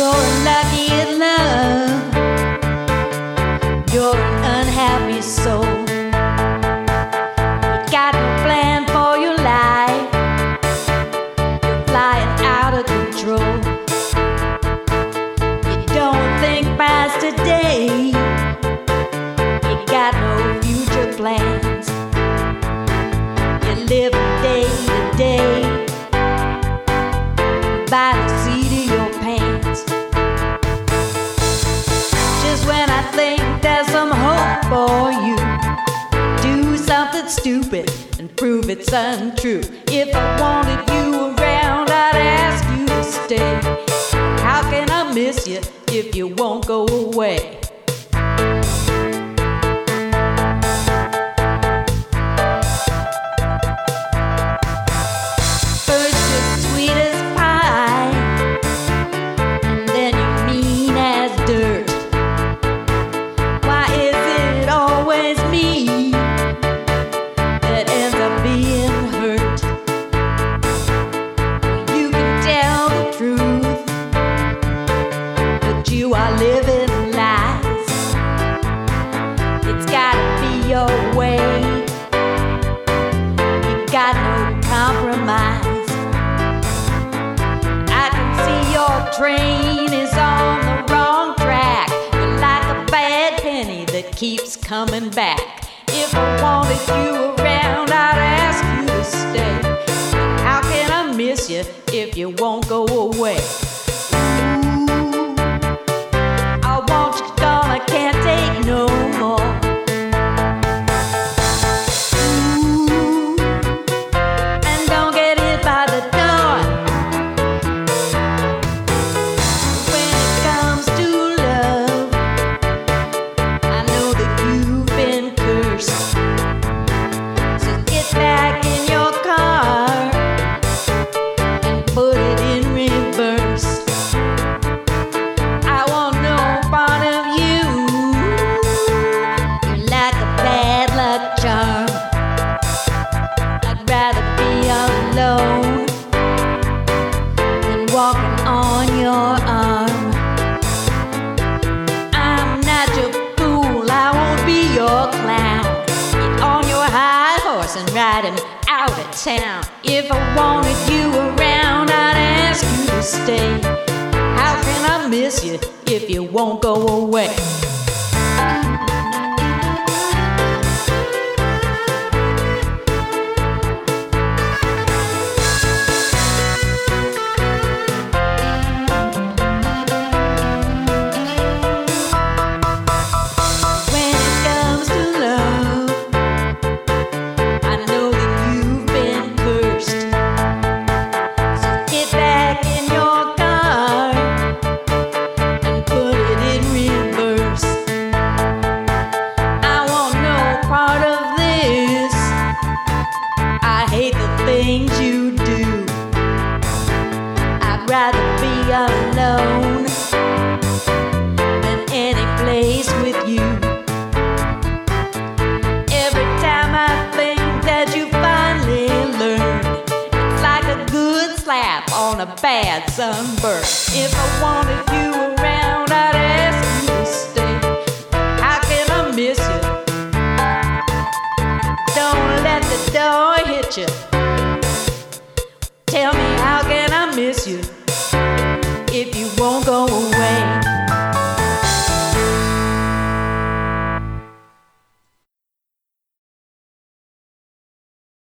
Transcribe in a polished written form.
You're lucky in love. You're an unhappy soul. You got no plan for your life. You're flying out of control. You don't think past today. You got no future plans. You live day to day by the seat of your pants. Just when I think there's some hope for you, do something stupid and prove it's untrue. If I wanted you around, I'd ask you to stay. How can I miss you if you won't go away? First you're sweet as pie, and then you're mean as dirt. Why is it always me that ends up being hurt? You can tell the truth, but you are living lies. It's gotta be your way. You got no compromise. I can see your train is on the wrong track. You're like a bad penny that keeps coming back. If I wanted you around, I'd ask you to stay. How can I miss you if you won't go away? I want you gone, I can't take no more. And don't get hit by the door. When it comes to love, I know that you've been cursed. So get back in your car and put it in reverse. I want no part of you. You're like a bad luck charm. I'd rather be alone than walking on your arm. I'm not your fool, I won't be your clown. Get on your high horse and ride him out of town. If I wanted you around, I'd ask you to stay. How can I miss you if you won't go away? When it comes to love, I know that you've been cursed. So get back in your car and put it in reverse. I want no part of this. I hate the things you do. I'd rather be alone than any place with you. Every time I think that you finally learned, it's like a good slap on a bad sunburn. If I wanted you around, I'd ask you to stay. How can I miss you? Don't let the door hit you. Tell me, how can I miss you if you won't go away?